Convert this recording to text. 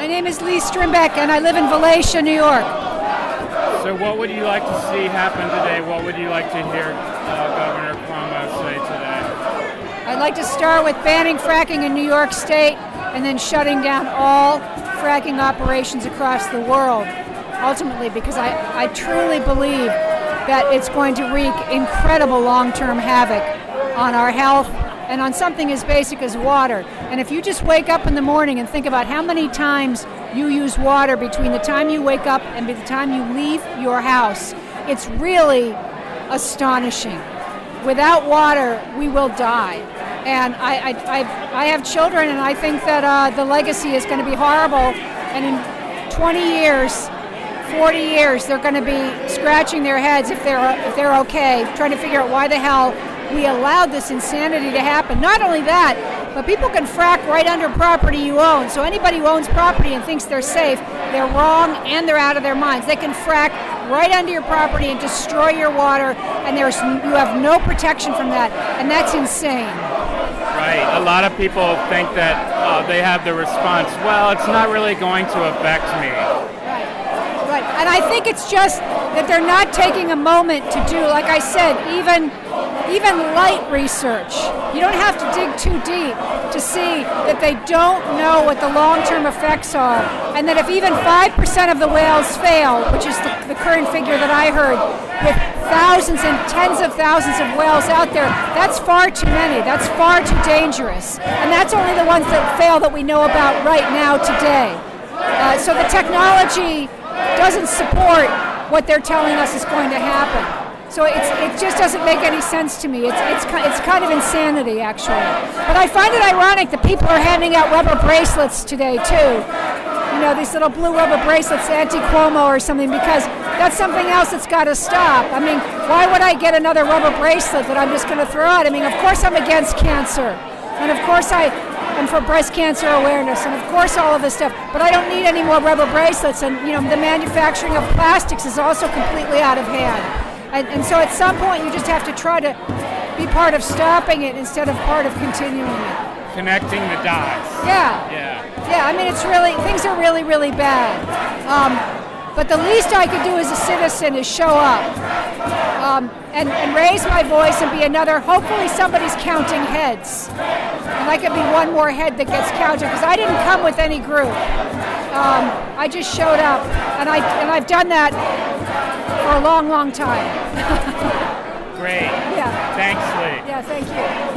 My name is Lee Strimbeck, and I live in Valatia, New York. So what would you like to see happen today? What would you like to hear Governor Cuomo say today? I'd like to start with banning fracking in New York State and then shutting down all fracking operations across the world, ultimately, because I truly believe that it's going to wreak incredible long-term havoc on our health and on something as basic as water. And if you just wake up in the morning and think about how many times you use water between the time you wake up and by the time you leave your house, it's really astonishing. Without water, we will die. And I have children, and I think that the legacy is going to be horrible. And in 20 years, 40 years, they're going to be scratching their heads if they're okay, trying to figure out why the hell we allowed this insanity to happen. Not only that, but people can frack right under property you own. So anybody who owns property and thinks they're safe, they're wrong and they're out of their minds. They can frack right under your property and destroy your water, and you have no protection from that, and that's insane. Right. A lot of people think that they have the response, well, it's not really going to affect me. Right. And I think it's just that they're not taking a moment to do, like I said, even light research. You don't have to dig too deep to see that they don't know what the long-term effects are, and that if even 5% of the whales fail, which is the current figure that I heard, with thousands and tens of thousands of whales out there, that's far too many. That's far too dangerous. And that's only the ones that fail that we know about right now today. So the technology doesn't support what they're telling us is going to happen. So it just doesn't make any sense to me. It's kind of insanity, actually. But I find it ironic that people are handing out rubber bracelets today, too. You know, these little blue rubber bracelets, anti-Cuomo or something, because that's something else that's got to stop. I mean, why would I get another rubber bracelet that I'm just going to throw out? I mean, of course I'm against cancer. And of course I'm for breast cancer awareness, and of course all of this stuff. But I don't need any more rubber bracelets. And, you know, the manufacturing of plastics is also completely out of hand. And so at some point you just have to try to be part of stopping it instead of part of continuing it. Connecting the dots. Yeah, I mean, things are really, really bad. But the least I could do as a citizen is show up and raise my voice and be hopefully somebody's counting heads. And I could be one more head that gets counted, because I didn't come with any group. I just showed up, and I've done that for a long, long time. Great. Yeah. Thanks, Lee. Yeah, thank you.